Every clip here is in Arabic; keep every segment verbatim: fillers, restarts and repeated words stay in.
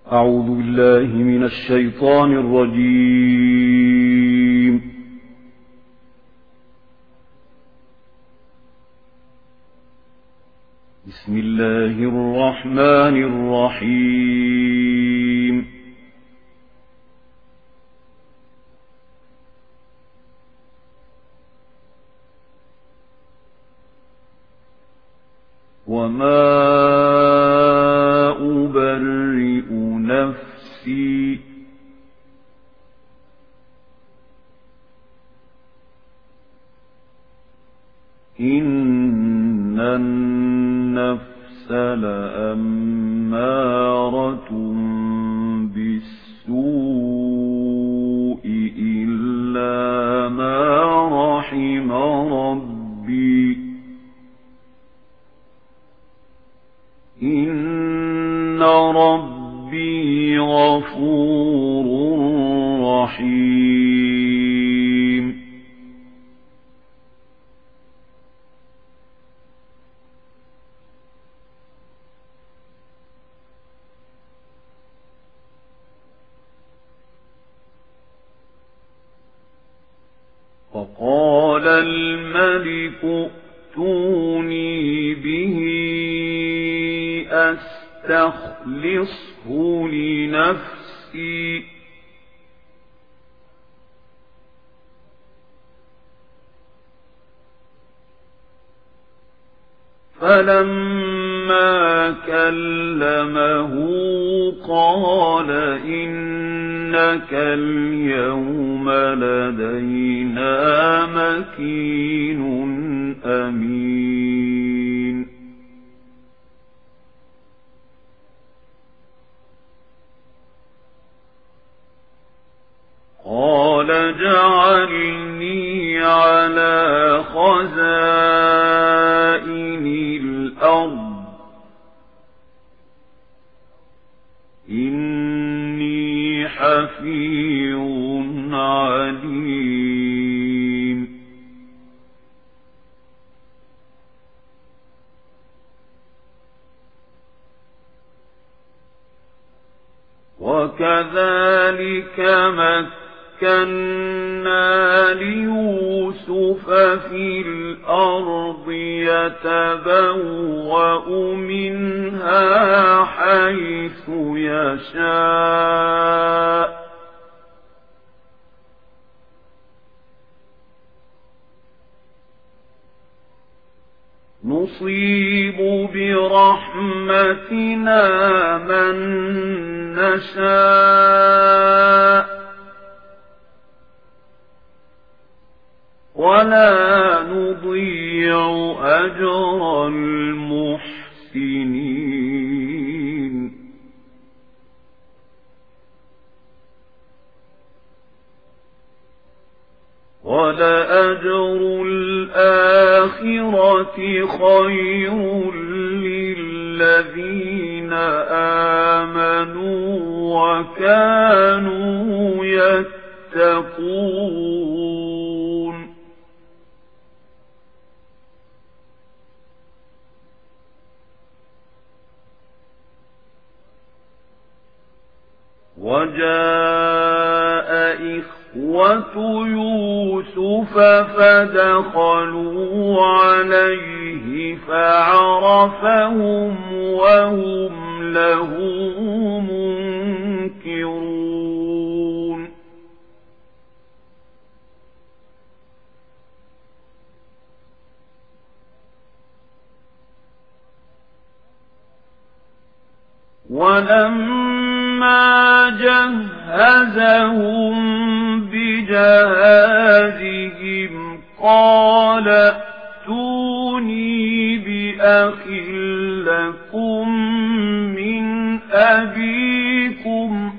أعوذ بالله من الشيطان الرجيم. بسم الله الرحمن الرحيم. وما أبرئ نفسي إن النفس لأمارة بالسوء إلا ما رحم ربي إن ربي غفور رحيم. فقال الملك ائتوني به أستخلصه لنفسي فلما كلمه قال إنك اليوم لدينا مكين أمين. قال اجعلني على خزائن الأرض إني حفيظ عليم. وكذلك مكنا ليوسف في الأرض يتبوأ منها حيث يشاء نصيب برحمتنا من نشاء ولا نضيع أجر المحسنين. ولأجر الآخرة خير للذين آمنوا وكانوا يتقون. وجاء إخوة يوسف فدخلوا عليه فعرفهم وهم له منكرون. ولما جهزهم بجهازهم قال ائتوني بأخ لكم من أبيكم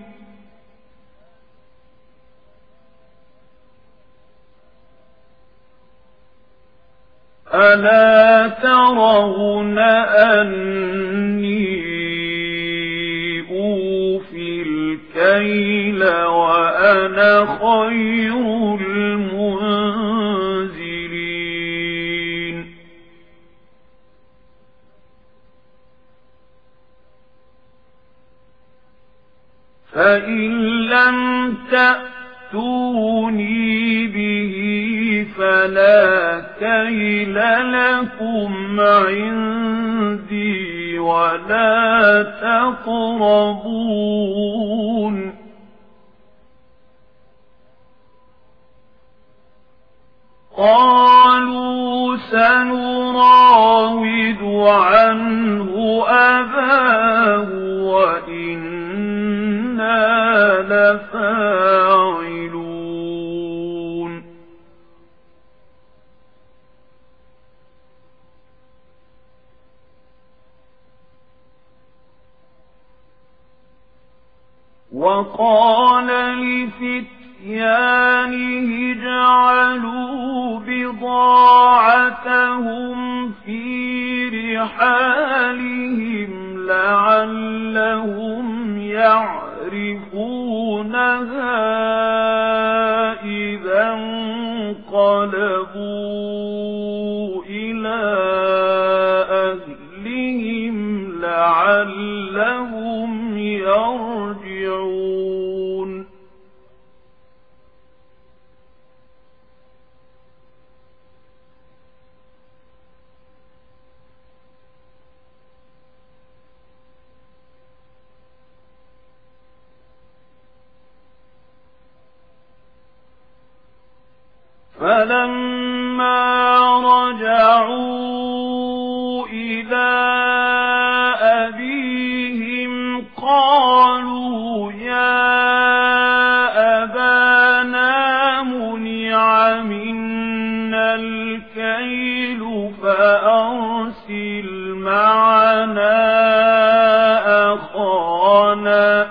ألا ترون أني أوفي الكيل وأنا خير المنزلين. فإن لم تأتوني به فلا كيل لكم عندي ولا تقربون. قالوا سنراود عنه أباه وإنا لفاعلون. وقال لفتيانه اجعلوا بضاعتهم في رحالهم لعلهم يعرفونها إذا انقلبوا إلى أهلهم لعلهم يرجعون. فلما رجعوا إلى أبيهم قالوا يا أبانا منع منا الكيل فأرسل معنا أخانا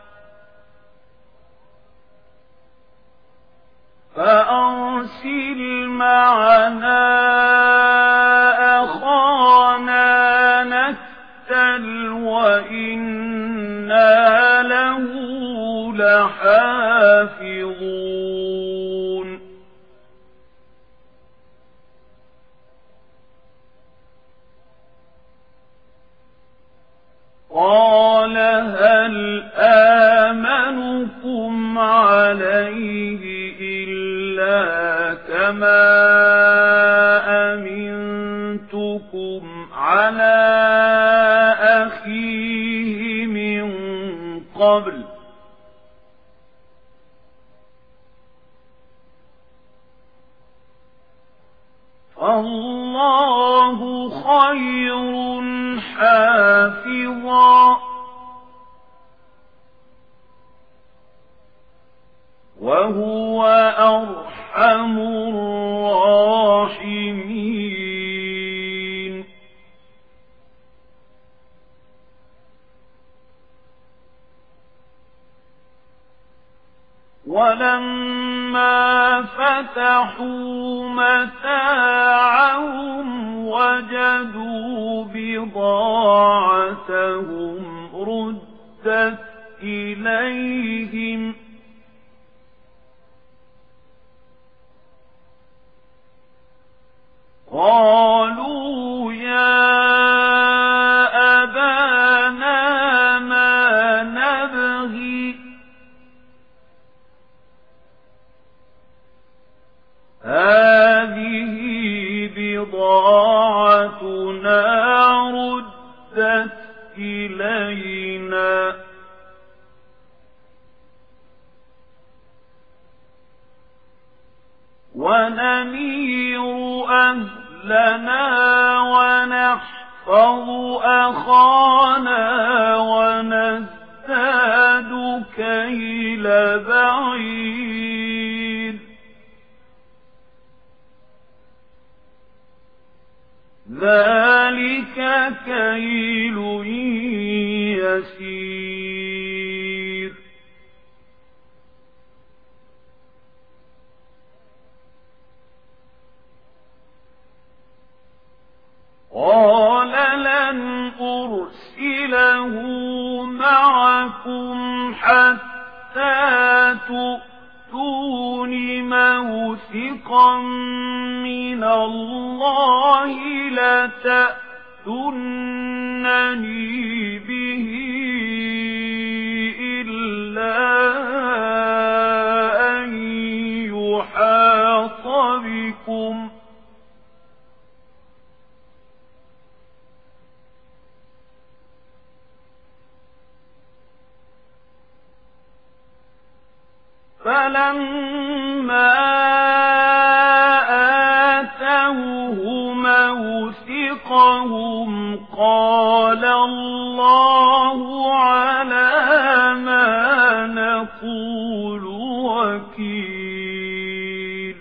فأرسل معنا أخانا نكتل وإنا له لحافظون. قال هل آمنكم عليه إلا كما أمنتكم على أخيه من قبل فالله خير حافظا وهو أرحم الراحمين. ولما فتحوا متاعهم وجدوا بضاعتهم ردت إليهم قالوا يا أبانا ما نبغي هذه بضاعتنا ردت إلينا ونمير أهلنا ونحفظ أخانا ونزداد كيل بعير ذلك كيل يسير. قال لن أرسله معكم حتى تؤتون موثقا من الله لتأتونني به إلا عنهم فلما آتوه موثقهم قال الله على ما نقول وكيل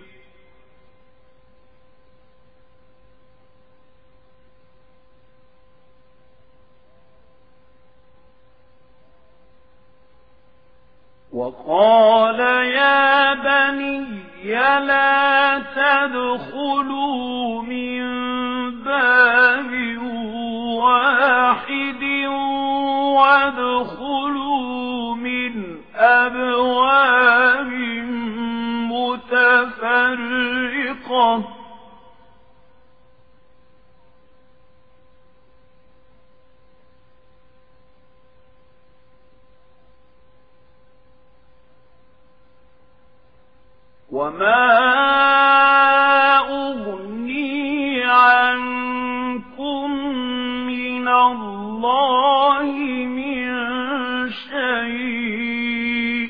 وقال يا بني لا تدخلوا من باب واحد وادخلوا من أبواب متفرقة وما أغني عنكم من الله من شيء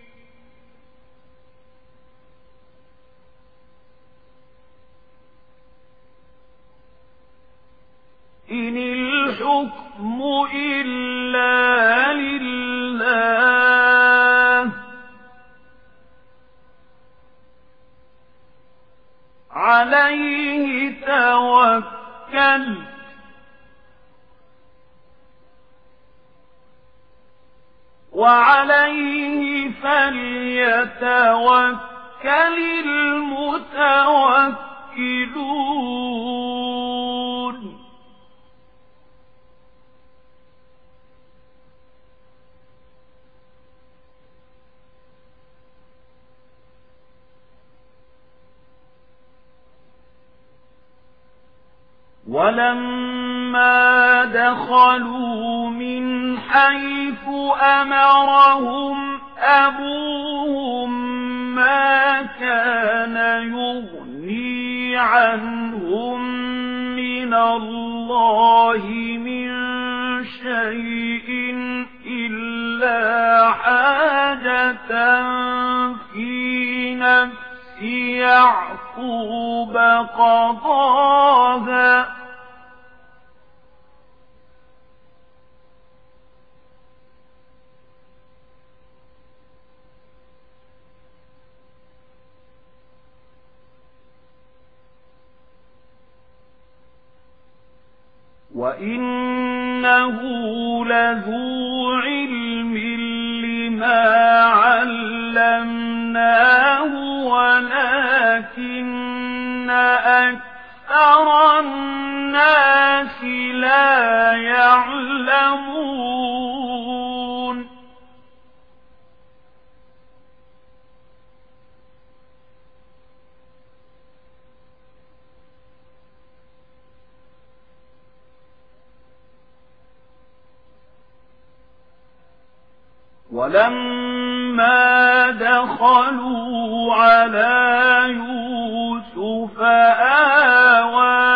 إن الحكم إلا لله عليه توكلت وعليه فليتوكل المتوكلون ولما دخلوا من حيث أمرهم أبوهم ما كان يغني عنهم من الله من شيء إلا حاجة في نفس يعقوب قضاها وإنه لذو علم لما علمناه ولكن أكثر الناس لا يعلمون ولما دخلوا على يوسف آوى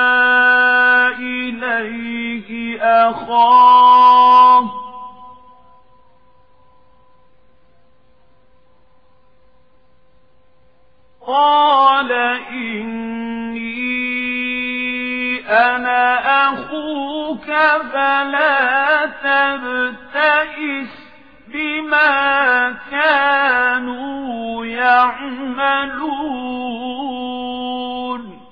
إليه أخاه قال إني أنا أخوك فلا تبتئس بما كانوا يعملون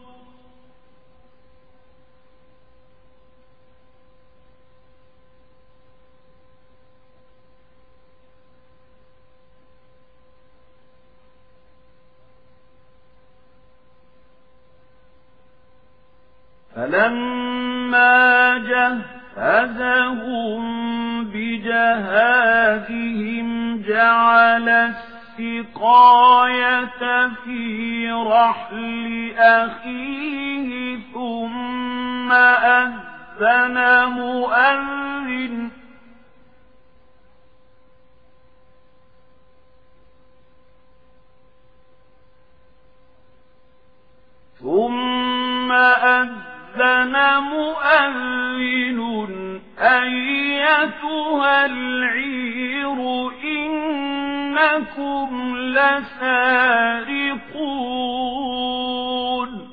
فلما جهزهم بجهازهم جعل السقاية في رحل أخيه ثم أذن مؤذن أذن مؤذن أيتها العير إنكم لسارقون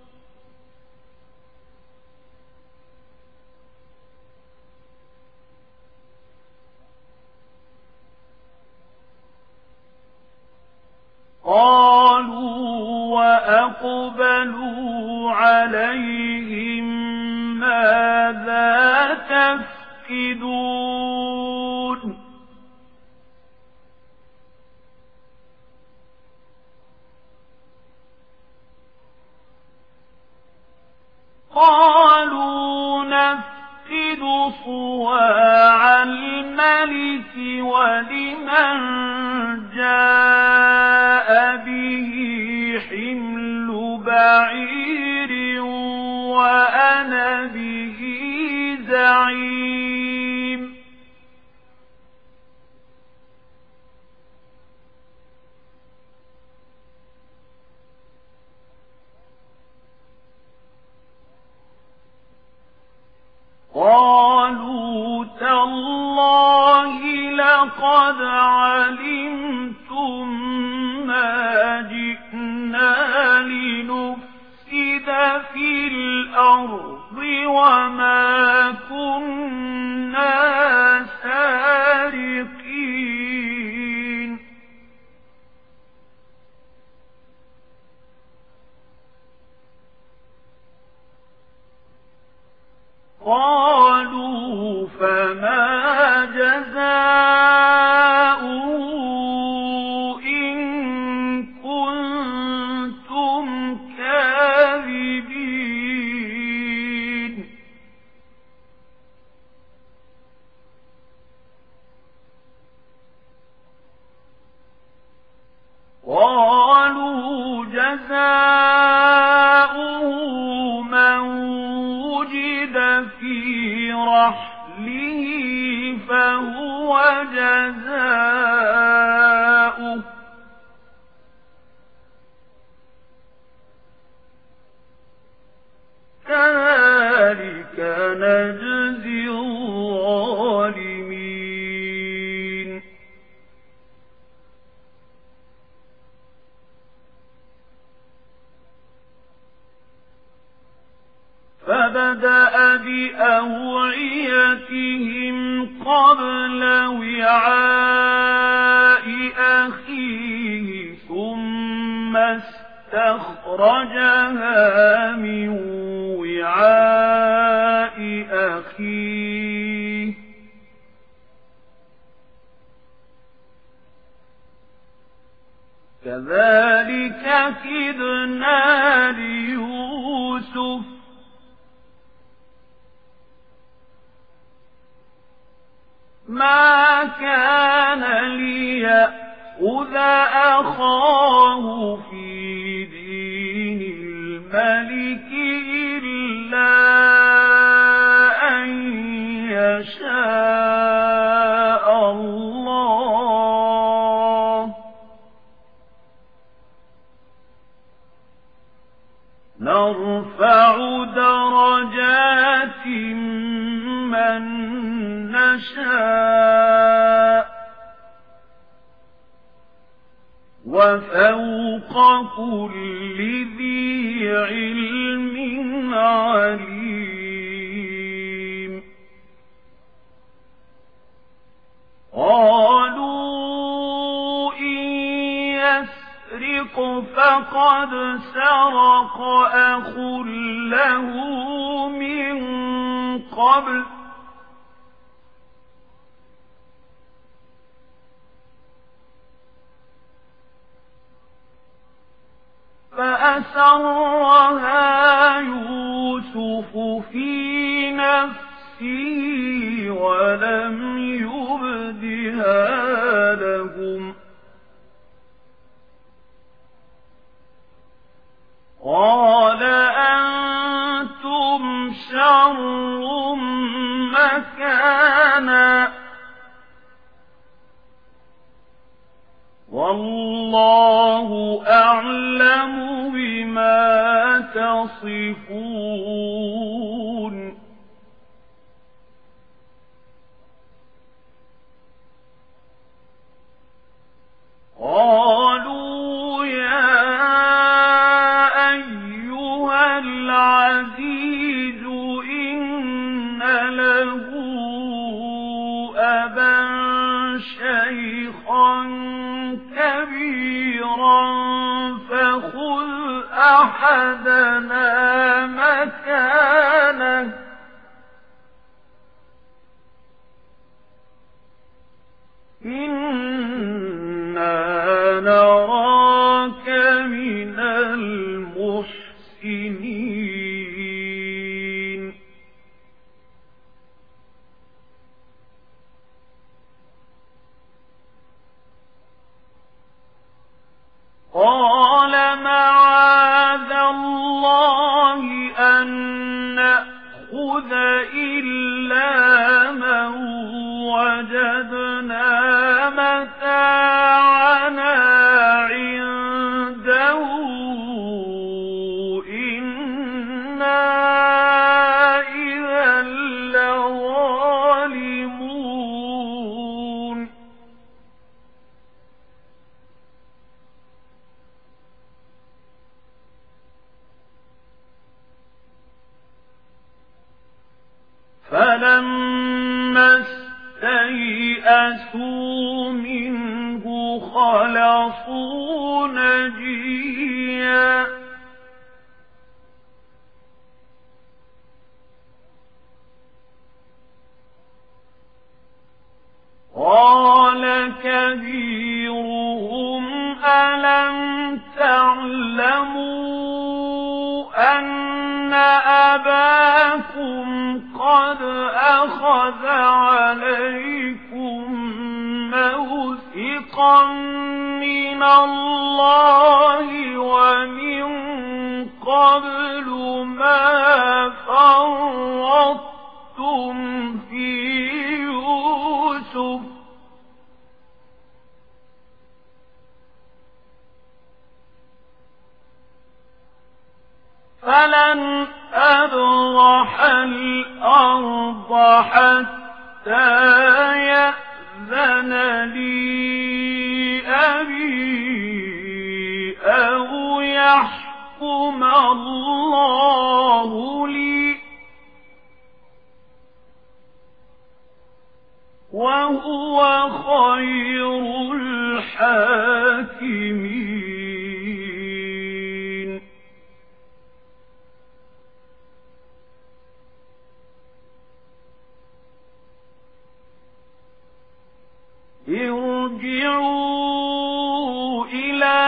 قالوا وأقبلوا عليهم ماذا تفقدون قالوا نفقد صواع الملك ولمن جاء به حمل بعير وأنا به زعيم قالوا تالله لقد علمتم ما جئنا لنفسد في الأرض وما كنا سارقين قالوا فما جزاؤه إن كنتم كاذبين قالوا جزاؤه من وجد في رحله فهو جزاؤه كذلك نجزي الظالمين فبدأ بأوعيتهم قبل وعاء أخيه ثم استخرجها من وعاء أخيه كذلك كدنا ليوسف ما كان ليأخذ أخاه في دين الملك إلا أن يشاء الله نرفع درجات من نشاء وفوق كل ذي علم عليم قالوا إن يسرق فقد سرق أخ له من قبل فأسرها يوسف في نفسه ولم يبدها لهم قال أنتم شر مكانا والله أعلم بما تصفون شيخا كبيرا فخذ أحدنا مكانه إنا نراك من المحسنين قال معاذ الله أن نأخذ إلا من وجدنا متاعنا عنده إنا إذا لظالمون فلما استيئسوا منه خلصوا نجيا قال كبيرهم ألم تعلموا أن أباكم قد أخذ عليكم موثقا من الله ومن قبل ما فرطتم في يوسف فلن أبرح الأرض حتى يأذن لي أبي أو يحكم الله لي وهو خير الحاكمين ارجعوا إلى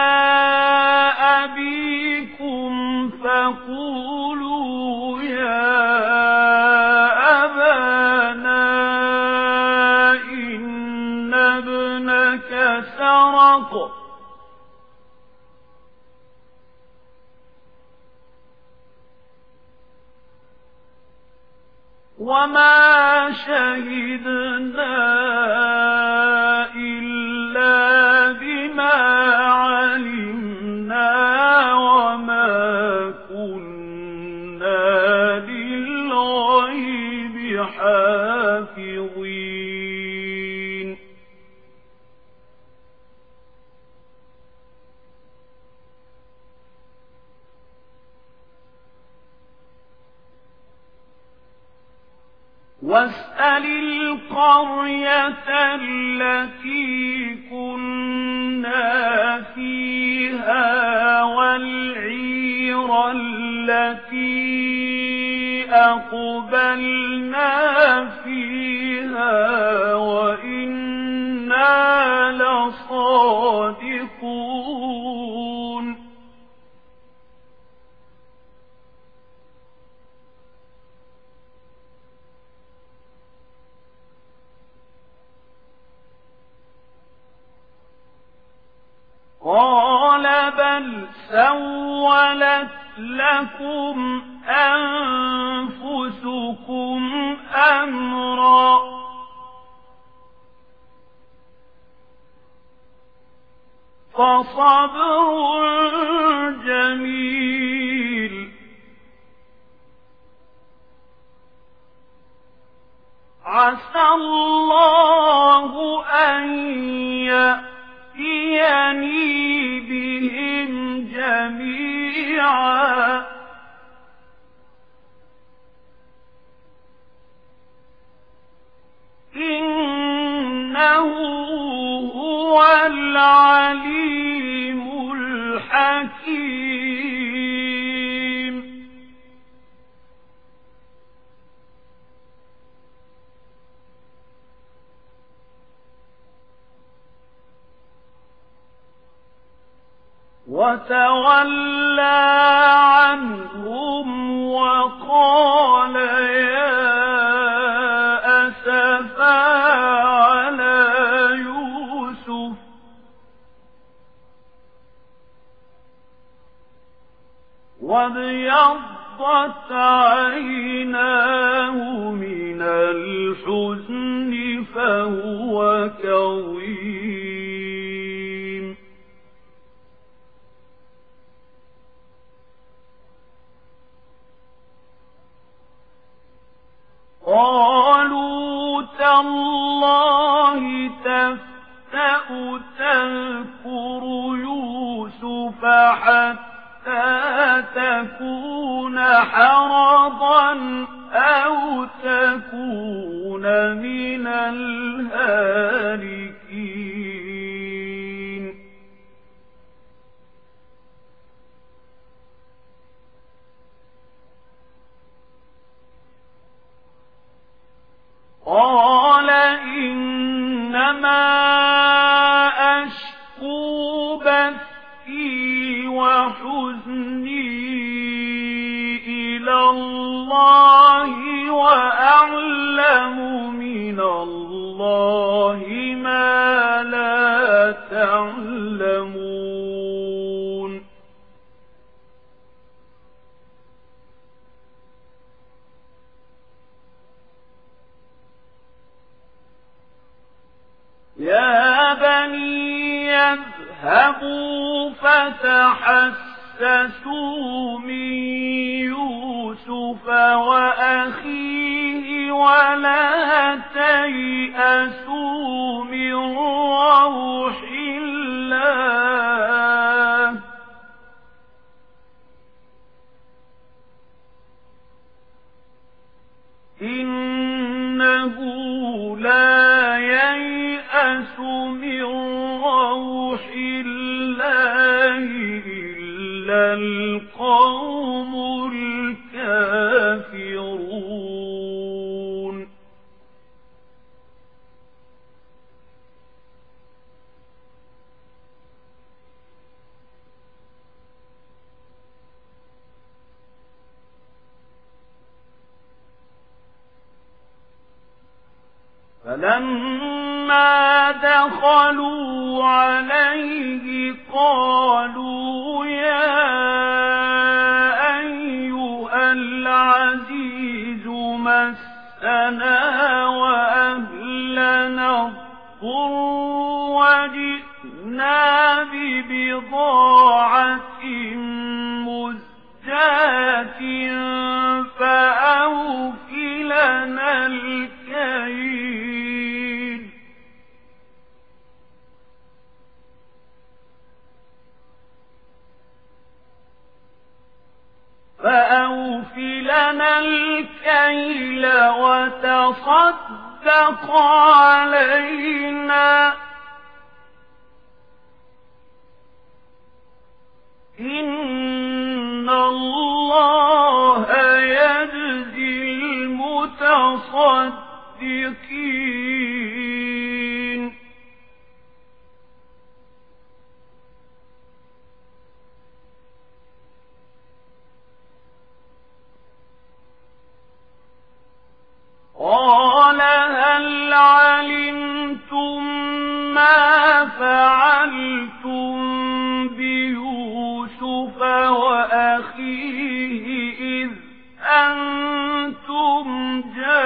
أبيكم فقولوا يا أبانا إن ابنك سرق وما شهدنا إلا بما علمنا وما كنا للغيب حافظين واسأل القرية التي كنا فيها والعير التي أقبلنا فيها وإنا لصادقون قال بل سولت لكم أنفسكم أمرا فصبر جميل عسى الله أن يأتيني بهم جميعا إنه العليم الحكيم. وتولى عنهم وقال يا أسفا على يوسف وابيضت عيناه من الحزن فهو كظيم. قالوا تالله تفتأ تذكر يوسف حتى تكون حرضا أو تكون من الهالكين. قال إنما أشكو بثي وحزني إلى الله وأعلم من الله ما لا تعلمون. يا بني يذهبوا فتحسسوا من يوسف وأخيه ولا تيأسوا من روح الله إنه لا ييأس من روح الله إلا القوم الكافرون. فلما دخلوا عليه قالوا يا أيها العزيز مسنا وأهلنا الضر وجئنا ببضاعة مزجاة فأوف لنا الكيل فأوف لنا الكيل وتصدق علينا إن الله يجزي المتصدقين. قال هل علمتم ما فعلتم بيوسف وأخيه إذ أنتم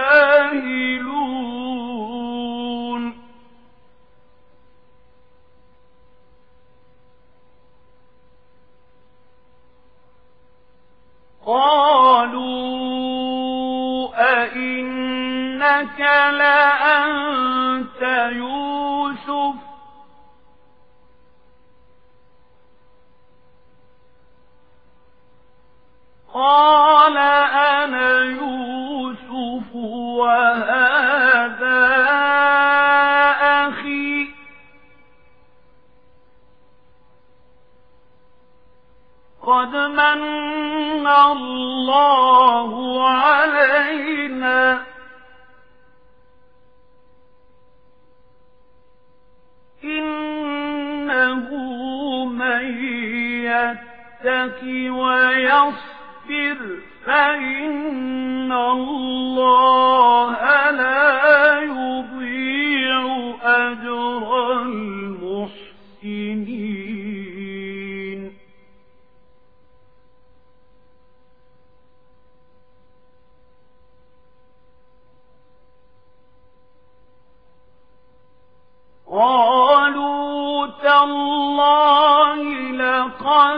جاهلون. قالوا أئنك لأنت يوسف قال أنا يوسف وهذا أخي قد من الله علينا إنه من يتق ويصبر فإن الله لا يضيع أجر المحسنين قالوا تالله لقد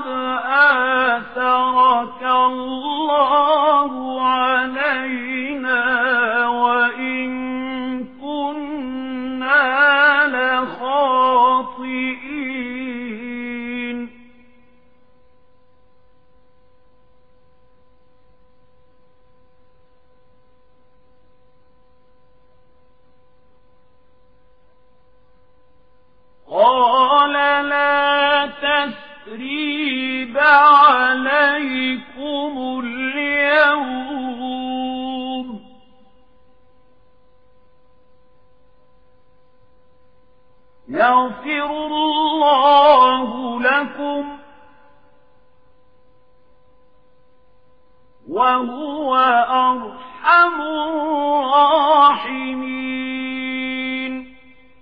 آثرك الله علينا وإن كنا لخاطئين قال لا تثريب عليكم اليوم يغفر الله لكم وهو أرحم الراحمين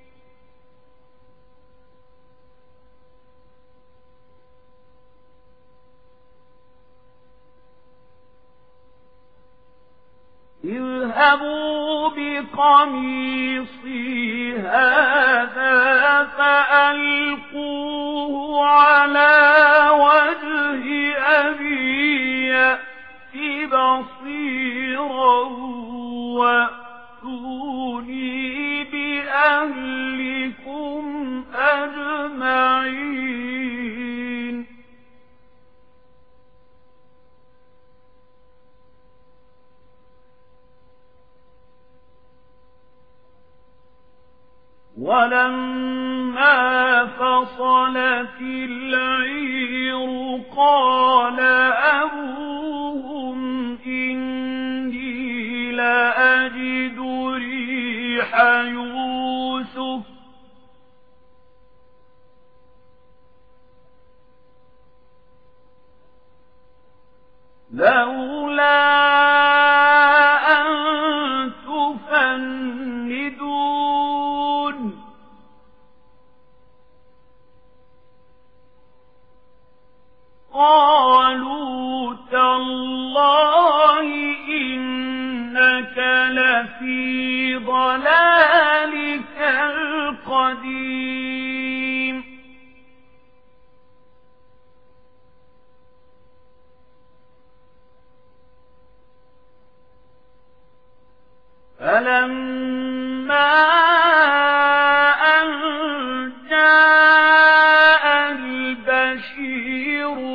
اذهبوا بقميصي هذا فألقوه على وجه أبي يأت بصيرا وأتوني بأهلكم أجمعين ولما فصلت العير قال أبوهم إني لأجد ريح يوسف لولا أن تفندون قالوا تالله إنك لفي ضلالك القديم فلما أن جاء البشير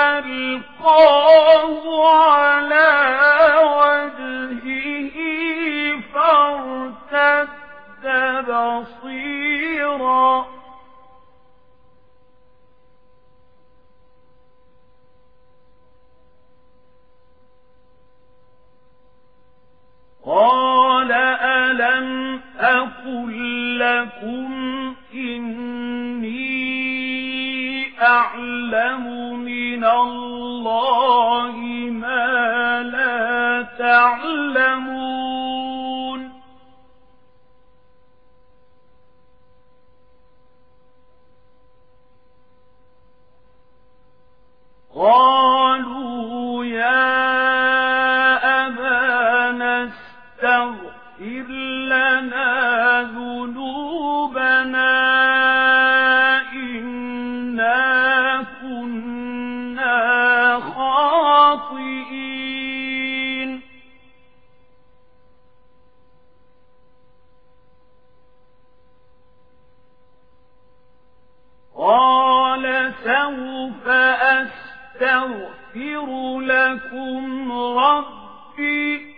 ألقاه على وجهه فارتد بصيرا قال ألم أقل لكم إني أعلم من الله ما لا تعلمون قالوا يا أبانا استغفر لنا ذنوبنا إنا كنا خاطئين قال سوف أستغفر لكم ربي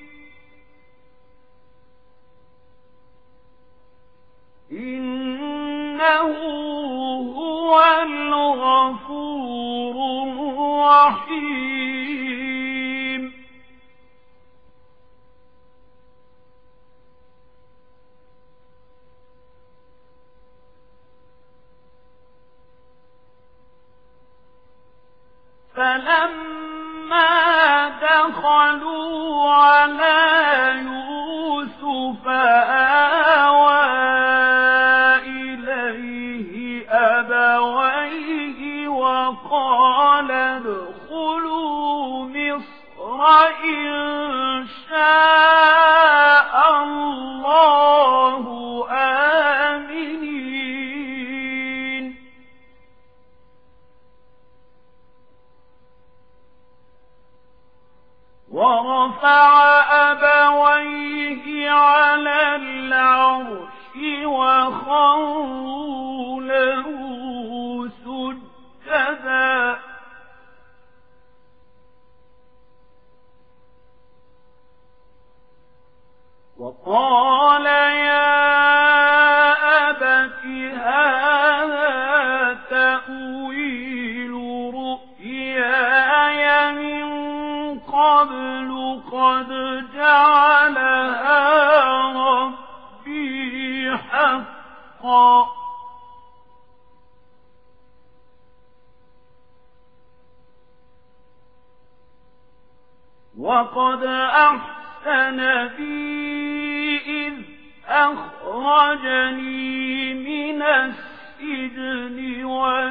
إنه هو الغفور رحيم فلما دخلوا على يوسف آوى إليه أبويه وقال ادخلوا مصر إن شاء الله آمنين ورفع أبويه على العرش وخروا له سجدا وقال يا أبت هذا تأويل رؤياي من قبل قد جعلها ربي حقا وقد أحسن بي إذ أخرجني من السجن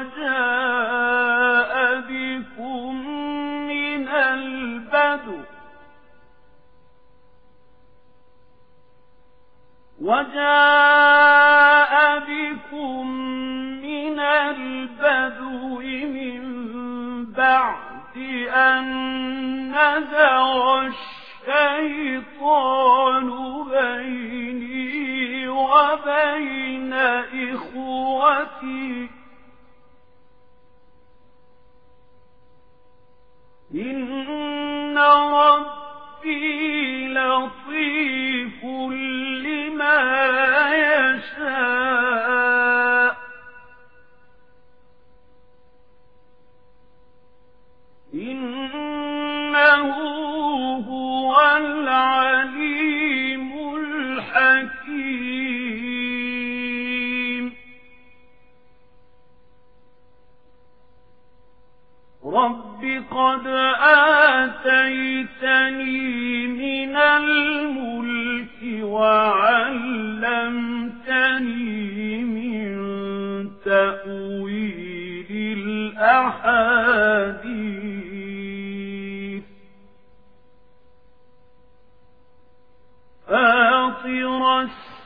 وجاء بكم من البدو وجاء بكم من البدو من بعد أن نزغ الشيطان بيني وبين إخوتي إن ربي لطيف لما يشاء إنه هو العليم الحكيم رب قد آتيتني من الملك وعلمتني من تأويل الأحاديث فاطر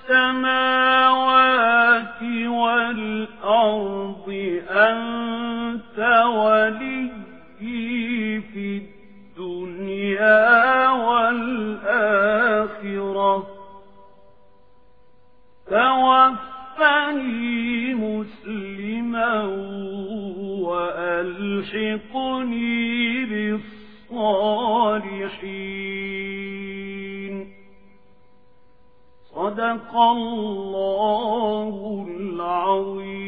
السماوات والأرض أنت ولي في الدنيا والآخرة توفني مسلما وألحقني بالصالحين صدق الله العظيم.